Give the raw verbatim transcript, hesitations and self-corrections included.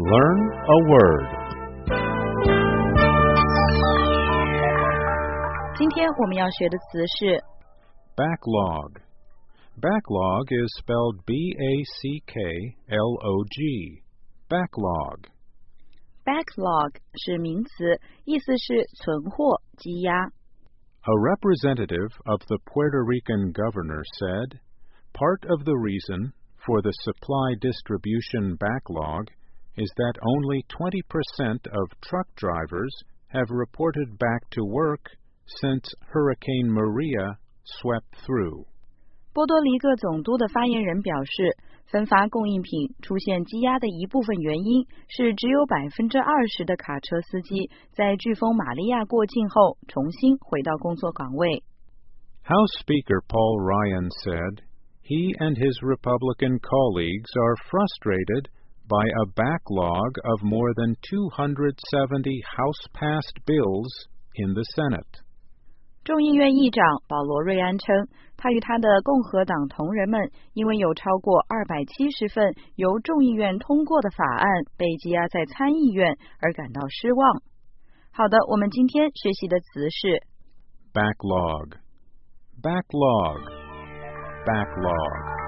Learn a word. 今天我们要学的词是 Backlog. Backlog is spelled B A C K L O G. Backlog. backlog 是名词，意思是存货、积压。 A representative of the Puerto Rican governor said, part of the reason for the supply distribution backlog is that only twenty percent of truck drivers have reported back to work since Hurricane Maria swept through. 波多黎各总督的发言人表示，分发供应品出现积压的一部分原因是只有百分之二十的卡车司机在飓风玛利亚过境后重新回到工作岗位。 House Speaker Paul Ryan said he and his Republican colleagues are frustrated by a backlog of more than two hundred seventy House-passed bills in the Senate. 众议院议长保罗·瑞安称，他与他的共和党同仁们因为有超过二百七十份由众议院通过的法案被积压在参议院而感到失望。好的，我们今天学习的词是 Backlog. Backlog. Backlog.